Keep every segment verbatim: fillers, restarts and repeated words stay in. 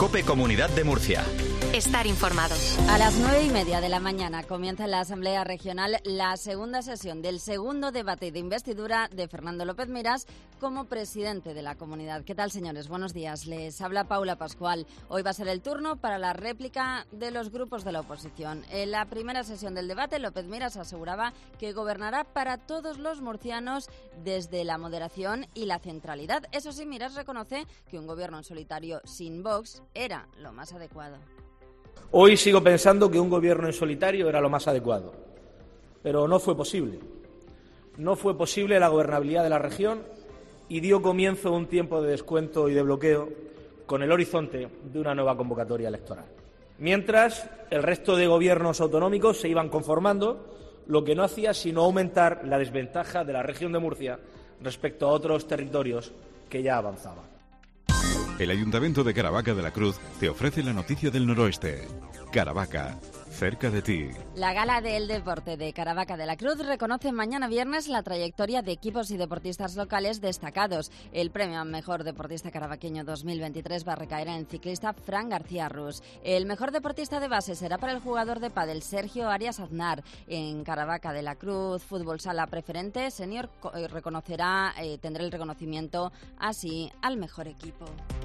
COPE Comunidad de Murcia. Estar informado. A las nueve y media de la mañana comienza en la Asamblea Regional la segunda sesión del segundo debate de investidura de Fernando López Miras como presidente de la comunidad. ¿Qué tal, señores? Buenos días. Les habla Paula Pascual. Hoy va a ser el turno para la réplica de los grupos de la oposición. En la primera sesión del debate, López Miras aseguraba que gobernará para todos los murcianos desde la moderación y la centralidad. Eso sí, Miras reconoce que un gobierno en solitario sin Vox era lo más adecuado. Hoy sigo pensando que un gobierno en solitario era lo más adecuado, pero no fue posible. No fue posible la gobernabilidad de la región y dio comienzo un tiempo de descuento y de bloqueo con el horizonte de una nueva convocatoria electoral. Mientras, el resto de gobiernos autonómicos se iban conformando, lo que no hacía sino aumentar la desventaja de la región de Murcia respecto a otros territorios que ya avanzaban. El Ayuntamiento de Caravaca de la Cruz te ofrece la noticia del noroeste. Caravaca, cerca de ti. La Gala del Deporte de Caravaca de la Cruz reconoce mañana viernes la trayectoria de equipos y deportistas locales destacados. El premio a Mejor Deportista Caravaqueño dos mil veintitrés va a recaer en el ciclista Fran García Rus. El mejor deportista de base será para el jugador de pádel Sergio Arias Aznar. En Caravaca de la Cruz, Fútbol Sala Preferente Senior reconocerá, eh, tendrá el reconocimiento así al mejor equipo.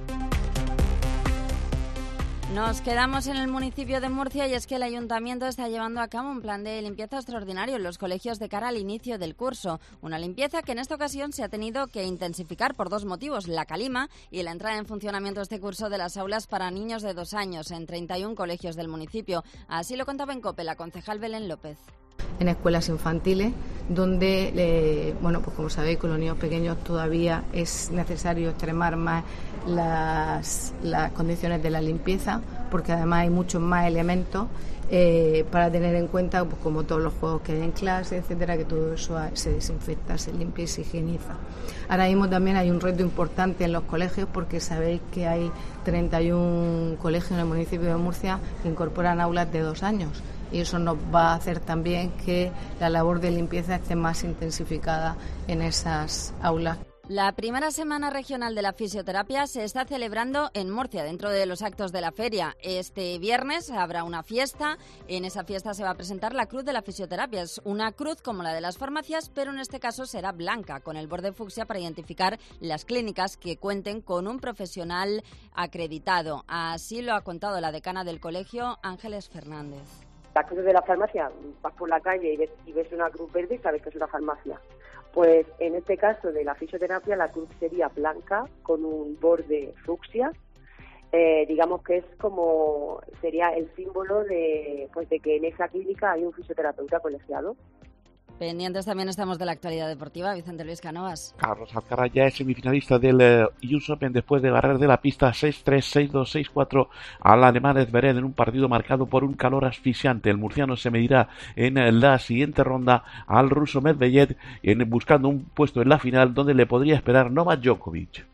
Nos quedamos en el municipio de Murcia y es que el Ayuntamiento está llevando a cabo un plan de limpieza extraordinario en los colegios de cara al inicio del curso. Una limpieza que en esta ocasión se ha tenido que intensificar por dos motivos: la calima y la entrada en funcionamiento este curso de las aulas para niños de dos años en treinta y uno colegios del municipio. Así lo contaba en COPE la concejal Belén López. En escuelas infantiles, donde, eh, bueno, pues como sabéis, con los niños pequeños todavía es necesario extremar más las, las condiciones de la limpieza, porque además hay muchos más elementos eh, para tener en cuenta, pues como todos los juegos que hay en clase, etcétera, que todo eso se desinfecta, se limpia y se higieniza. Ahora mismo también hay un reto importante en los colegios, porque sabéis que hay treinta y uno colegios en el municipio de Murcia que incorporan aulas de dos años. Y eso nos va a hacer también que la labor de limpieza esté más intensificada en esas aulas. La primera semana regional de la fisioterapia se está celebrando en Murcia, dentro de los actos de la feria. Este viernes habrá una fiesta. En esa fiesta se va a presentar la cruz de la fisioterapia. Es una cruz como la de las farmacias, pero en este caso será blanca, con el borde fucsia para identificar las clínicas que cuenten con un profesional acreditado. Así lo ha contado la decana del colegio, Ángeles Fernández. La cruz de la farmacia, vas por la calle y ves, y ves una cruz verde y sabes que es una farmacia. Pues en este caso de la fisioterapia, la cruz sería blanca con un borde fucsia. Eh, digamos que es como sería el símbolo de, pues de que en esa clínica hay un fisioterapeuta colegiado. Pendientes también estamos de la actualidad deportiva. Vicente Luis Cánovas. Carlos Alcaraz ya es semifinalista del uh, U S Open después de barrer de la pista seis tres, seis dos, seis cuatro al alemán Zverev en un partido marcado por un calor asfixiante. El murciano se medirá en la siguiente ronda al ruso Medvedev en, buscando un puesto en la final donde le podría esperar Novak Djokovic.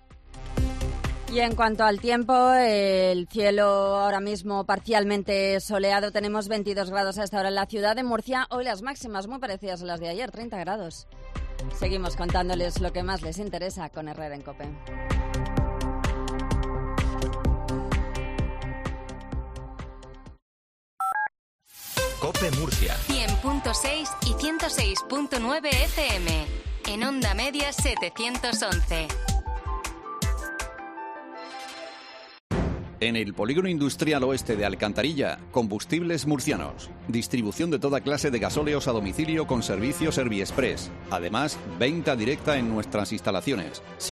Y en cuanto al tiempo, el cielo ahora mismo parcialmente soleado. Tenemos veintidós grados a esta hora en la ciudad de Murcia. Hoy las máximas muy parecidas a las de ayer, treinta grados. Seguimos contándoles lo que más les interesa con Herrera en COPE. COPE Murcia. cien punto seis y ciento seis punto nueve F M. En onda media setecientos once. En el Polígono Industrial Oeste de Alcantarilla, Combustibles Murcianos. Distribución de toda clase de gasóleos a domicilio con servicio Serviexpress. Además, venta directa en nuestras instalaciones.